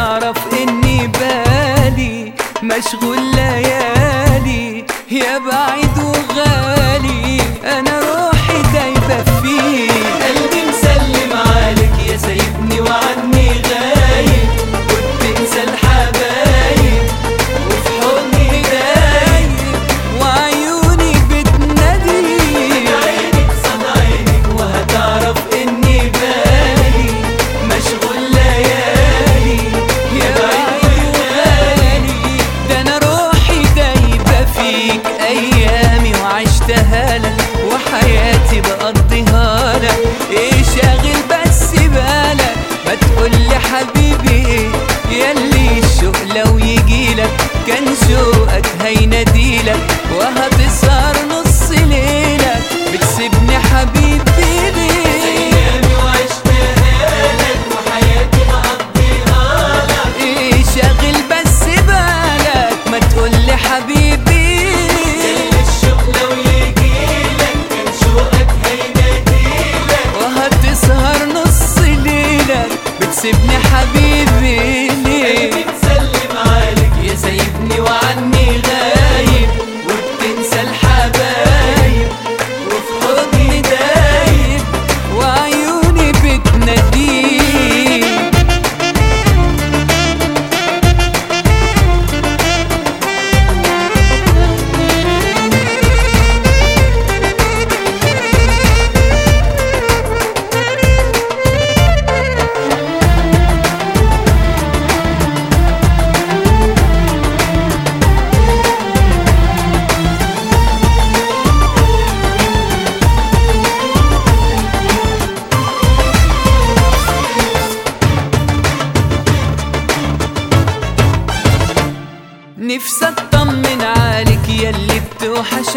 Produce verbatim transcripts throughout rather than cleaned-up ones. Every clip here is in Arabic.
هتعرف اني بالي مشغول ليالي يا بعيد وغالي. انا روحي دايبة فيك، قلبي مسلم عليك يا سايبني وعني غايب، وبتنسى الحبايب وفي حضني دايب، وعيوني بتنادي عينك صد عينك وهتعرف اني بالي مشغول ليالي يا بعيد وغالي. ده انا روحي دايبة فيك، ايامي وعشتها لك وحياتي بقضيها لك. ايه شاغل بس بالك ما تقولي حبيبي ايه، ياللي الشوق لو يجيلك كان شوقك هيناديلك، وهتسهر نص ليلك بتسيبني حبيبي ليه. ايامي وعشتها لك وحياتي بقضيها لك، ايه شاغل بس بالك ما تقولي حبيبي الشوق لو يجيلك كان شوقك هيناديلك، وهتسهر نص ليلك بتسيبني حبيبي ليه. قلبي مسلم عليك يا سايبني وعني غايب، وبتنسى الحبايب وفي حضني دايب، وعيوني بتناديك. نفسي اطمن عليك ياللي بتوحش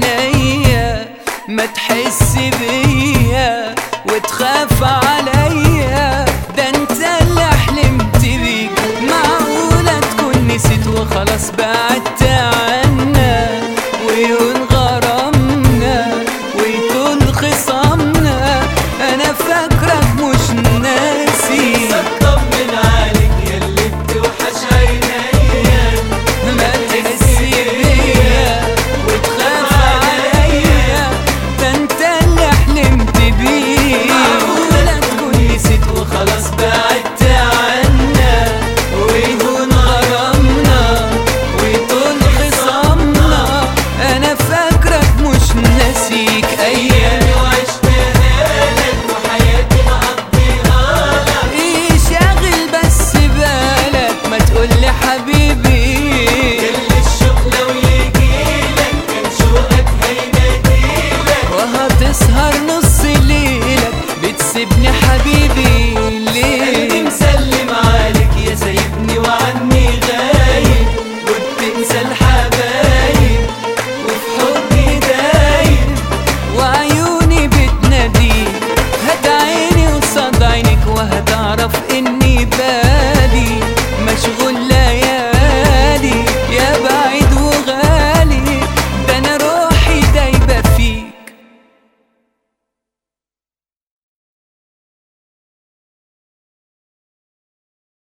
عينيا، ما تحس بيا وتخاف عليا. ده انت اللي حلمت بيك، معقولة تكون نسيت وخلاص بعدت عنا، ويهون غرامنا ويطول خصامنا. انا فاكرك مش ناسي، اطمن عليك ياللي بتوحش عينيا، ما تحس بيا وتخاف عليا. ده انت اللي حلمت بيه، معقولة تكون نسيت وخلاص بعدت عنا، ويهون غرامنا ويطول خصامنا. انا فاكرك مش ناسيك، ايام وعشتها لك وحياتي بقضيها لك، ايه شاغل بس بالك ما تقولي حبيبي كل الشوق لو يجيلك كان شوقك هيناديلك، وهتسهر نص ليلك بتسيبني حبيبي قلبي ليه. مسلم عليك يا سايبني وعني غايب، وبتنسى الحبايب وفي حضني دايب، وعيوني بتناديك، هات عيني قصاد عينك وهتعرف اني بالي مشغول